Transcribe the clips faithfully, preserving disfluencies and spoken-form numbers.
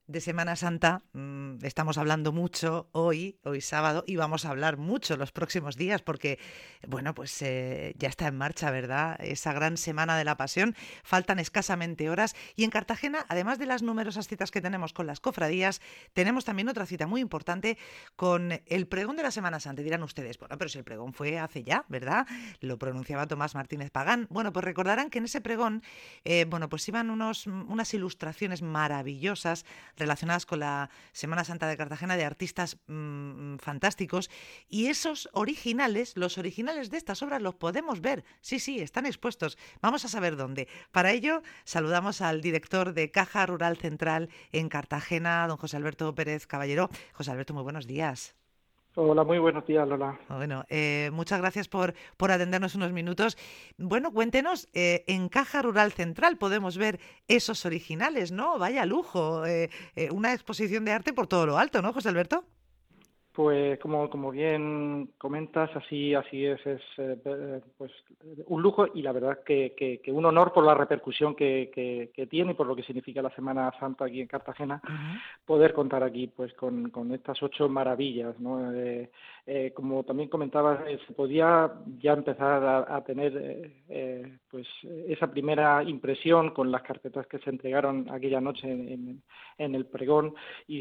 De Semana Santa mmm, estamos hablando mucho hoy, hoy sábado, y vamos a hablar mucho los próximos días porque, bueno, pues eh, ya está en marcha, ¿verdad? Esa gran Semana de la Pasión. Faltan escasamente horas y en Cartagena, además de las numerosas citas que tenemos con las cofradías, tenemos también otra cita muy importante con el pregón de la Semana Santa. Dirán ustedes, bueno, pero si el pregón fue hace ya, ¿verdad? Lo pronunciaba Tomás Martínez Pagán. Bueno, pues recordarán que en ese pregón, eh, bueno, pues iban unos, unas ilustraciones maravillosas relacionadas con la Semana Santa de Cartagena de artistas mmm, fantásticos y esos originales, los originales de estas obras los podemos ver, sí, sí, están expuestos, vamos a saber dónde. Para ello saludamos al director de Caja Rural Central en Cartagena, don José Alberto Pérez Caballero. José Alberto, muy buenos días. Hola, muy buenos días, Lola. Bueno, eh, muchas gracias por, por atendernos unos minutos. Bueno, cuéntenos, eh, en Caja Rural Central podemos ver esos originales, ¿no? Vaya lujo, eh, eh, una exposición de arte por todo lo alto, ¿no, José Alberto? Pues como, como bien comentas, así así es, es eh, eh, pues un lujo y la verdad que, que, que un honor por la repercusión que, que, que tiene y por lo que significa la Semana Santa aquí en Cartagena, Ujú. poder contar aquí pues con, con estas ocho maravillas, ¿no? Eh, eh, como también comentabas, eh, se podía ya empezar a, a tener eh, eh, pues esa primera impresión con las carpetas que se entregaron aquella noche en, en, en el pregón y,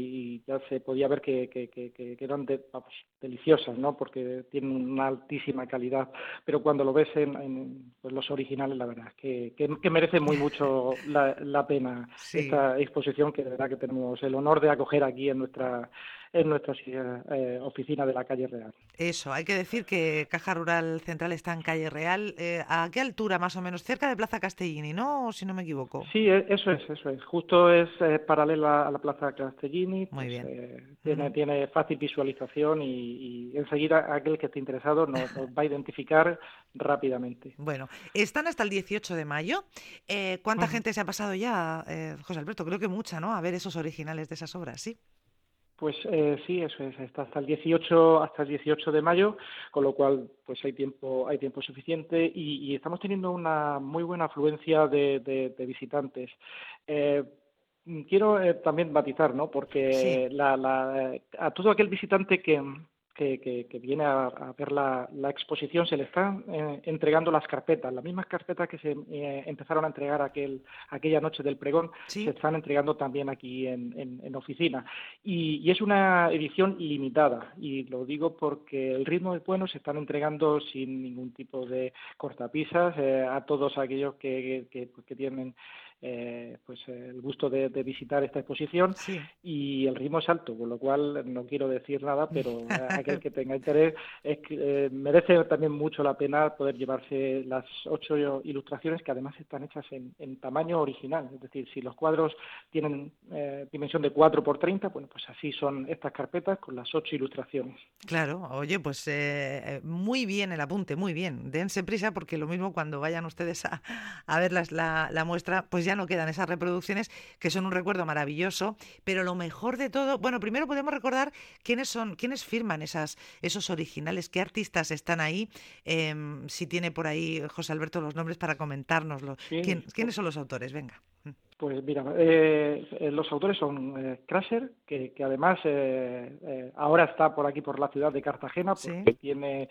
y ya se podía ver que, que, que, que eran de, vamos, deliciosas, ¿no? Porque tienen una altísima calidad, pero cuando lo ves en, en pues los originales, la verdad, que, que, que merece muy mucho la, la pena Sí. esta exposición que de verdad que tenemos el honor de acoger aquí en nuestra en nuestra eh, oficina de la calle Real. Eso, hay que decir que Caja Rural Central está en Calle Real. Eh, ¿a qué altura más o menos? Cerca de Plaza Castellini, ¿no? O si no me equivoco. Sí, e- eso es, eso es. Justo es eh, paralela a la Plaza Castellini, Muy pues bien. eh, tiene, Ujú. tiene fácil visualización y, y enseguida aquel que esté interesado nos, nos va a identificar rápidamente. Bueno, están hasta el dieciocho de mayo. Eh, ¿cuánta Ujú. gente se ha pasado ya, eh, José Alberto? Creo que mucha, ¿no? A ver esos originales de esas obras, sí. Pues eh, sí, eso es, está hasta el dieciocho, hasta el dieciocho de mayo, con lo cual pues hay tiempo, hay tiempo suficiente y, y estamos teniendo una muy buena afluencia de, de- de visitantes. Eh, quiero eh, también matizar, ¿no? Sí. Porque la, la, a todo aquel visitante que, que, que- que viene a, a ver la, la exposición se le están eh, entregando las carpetas, las mismas carpetas que se eh, empezaron a entregar aquel, aquella noche del pregón, se Sí. están entregando también aquí en, en, en oficina. Y, y es una edición limitada, y lo digo porque el ritmo es bueno, se están entregando sin ningún tipo de cortapisas eh, a todos aquellos que, que, que tienen eh, pues el gusto de, de visitar esta exposición Sí. y el ritmo es alto, con lo cual no quiero decir nada, pero eh, aquel que tenga interés es que eh, merece también mucho la pena poder llevarse las ocho ilustraciones que además están hechas en, en tamaño original, es decir, si los cuadros tienen eh, dimensión de cuatro por treinta, bueno, pues así son estas carpetas con las ocho ilustraciones. Claro, oye, pues eh, eh, muy bien el apunte, muy bien. Dense prisa porque lo mismo cuando vayan ustedes a, a ver las- la, la muestra, pues ya no quedan esas reproducciones que son un recuerdo maravilloso. Pero lo mejor de todo, bueno, primero podemos recordar quiénes son, quiénes firman esas, esos originales, qué artistas están ahí. Em, si tiene por ahí José Alberto los nombres para comentárnoslo. Sí, ¿Quién, quiénes son los autores? Venga. pues mira, eh, eh, los autores son eh, Krasser, que, que además eh, eh, ahora está por aquí por la ciudad de Cartagena Sí. porque tiene,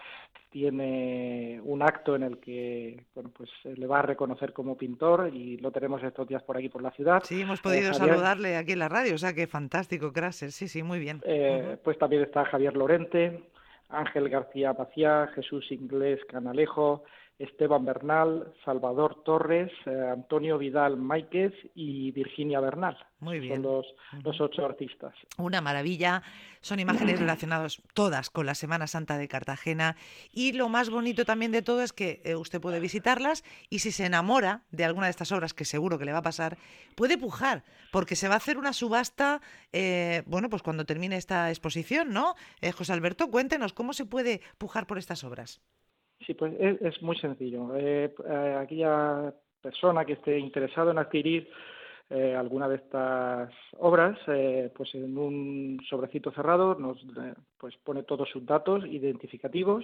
tiene un acto en el que bueno, pues se le va a reconocer como pintor y lo tenemos estos días por aquí por la ciudad. Sí, hemos Eh, podido Javier, saludarle aquí en la radio, o sea que fantástico, Kraser. Sí, sí, muy bien. Ujú. eh, pues también está Javier Lorente, Ángel García Paciá, Jesús Inglés Canalejo, Esteban Bernal, Salvador Torres, eh, Antonio Vidal Máiquez y Virginia Bernal. Muy Esos son bien. los, los Ujú. ocho artistas. Una maravilla. Son imágenes relacionadas todas con la Semana Santa de Cartagena. Y lo más bonito también de todo es que eh, usted puede visitarlas y si se enamora de alguna de estas obras, que seguro que le va a pasar, puede pujar, porque se va a hacer una subasta, eh, bueno, pues cuando termine esta exposición, ¿no? Eh, José Alberto, cuéntenos, ¿cómo se puede pujar por estas obras? Sí, pues es, es muy sencillo. Eh, eh, aquella persona que esté interesado en adquirir eh, alguna de estas obras, eh, pues en un sobrecito cerrado nos eh, pues pone todos sus datos identificativos,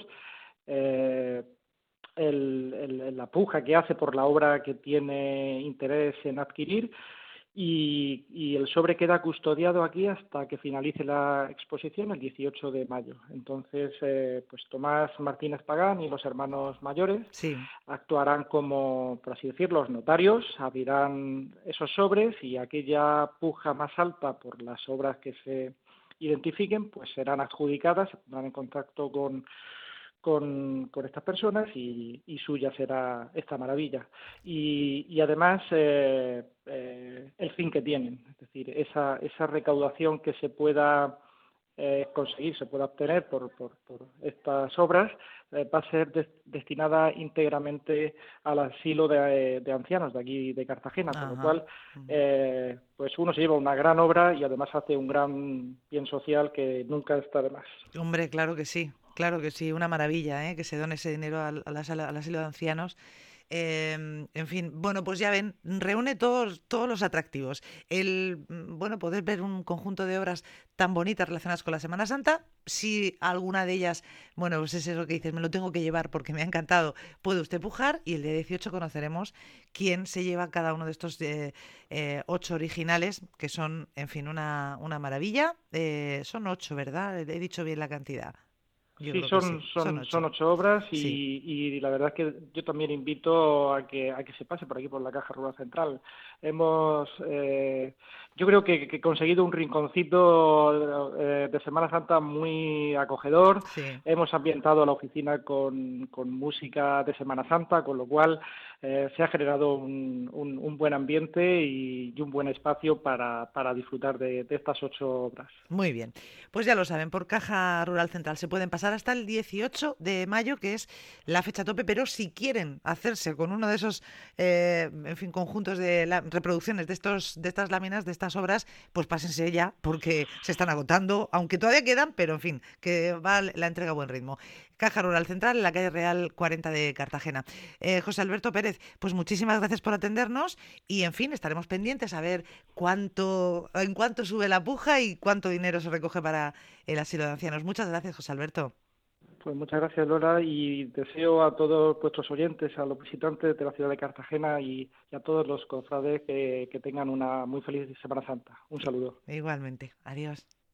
eh, el, el- la puja que hace por la obra que tiene interés en adquirir y, y el sobre queda custodiado aquí hasta que finalice la exposición el dieciocho de mayo. Entonces, eh, pues Tomás Martínez Pagán y los hermanos mayores Sí. actuarán como, por así decirlo, los notarios, abrirán esos sobres y aquella puja más alta por las obras que se identifiquen, pues serán adjudicadas, se pondrán en contacto con con, con estas personas y, y suya será esta maravilla. Y, y además eh, eh, el fin que tienen, es decir, esa, esa recaudación que se pueda eh, conseguir, se pueda obtener por, por, por estas obras, eh, va a ser des, destinada íntegramente al asilo de, de ancianos de aquí de Cartagena, con lo Ajá. cual eh, pues uno se lleva una gran obra y además hace un gran bien social que nunca está de más. Hombre, claro que sí, claro que sí, una maravilla, ¿eh? Que se done ese dinero al, a la sala- al asilo de ancianos. Em, en fin, bueno, pues ya ven, reúne todos, todos los atractivos. El, mm, bueno, poder ver un conjunto de obras tan bonitas relacionadas con la Semana Santa. Si alguna de ellas, bueno, pues es eso que dices, me lo tengo que llevar porque me ha encantado, puede usted pujar y el día dieciocho conoceremos quién se lleva cada uno de estos eh, eh, ocho originales, que son, en fin, una, una maravilla. Eh, son ocho, ¿verdad? He dicho bien la cantidad. Yo Sí, creo que son, sí, son son, son ocho. ocho obras Sí. y, y la verdad es que yo también invito a que, a que se pase por aquí, por la Caja Rural Central. Hemos, eh, yo creo que, que conseguido un rinconcito eh, de Semana Santa muy acogedor. Sí. Hemos ambientado la oficina con, con música de Semana Santa, con lo cual eh, se ha generado un, un, un buen ambiente y, y un buen espacio para, para disfrutar de, de estas ocho obras. Muy bien, pues ya lo saben, por Caja Rural Central se pueden pasar hasta el dieciocho de mayo, que es la fecha tope, pero si quieren hacerse con uno de esos, eh, en fin, conjuntos de la- reproducciones de estos, de estas láminas, de estas obras, pues pásense ya, porque se están agotando, aunque todavía quedan, pero en fin, que va la entrega a buen ritmo. Caja Rural Central, en la calle Real cuarenta de Cartagena. Eh, José Alberto Pérez, pues muchísimas gracias por atendernos y, en fin, estaremos pendientes a ver cuánto, en cuánto sube la puja y cuánto dinero se recoge para el asilo de ancianos. Muchas gracias, José Alberto. Pues muchas gracias, Lola, y deseo a todos vuestros oyentes, a los visitantes de la ciudad de Cartagena y, y a todos los cofrades que, que tengan una muy feliz Semana Santa. Un saludo. Igualmente. Adiós.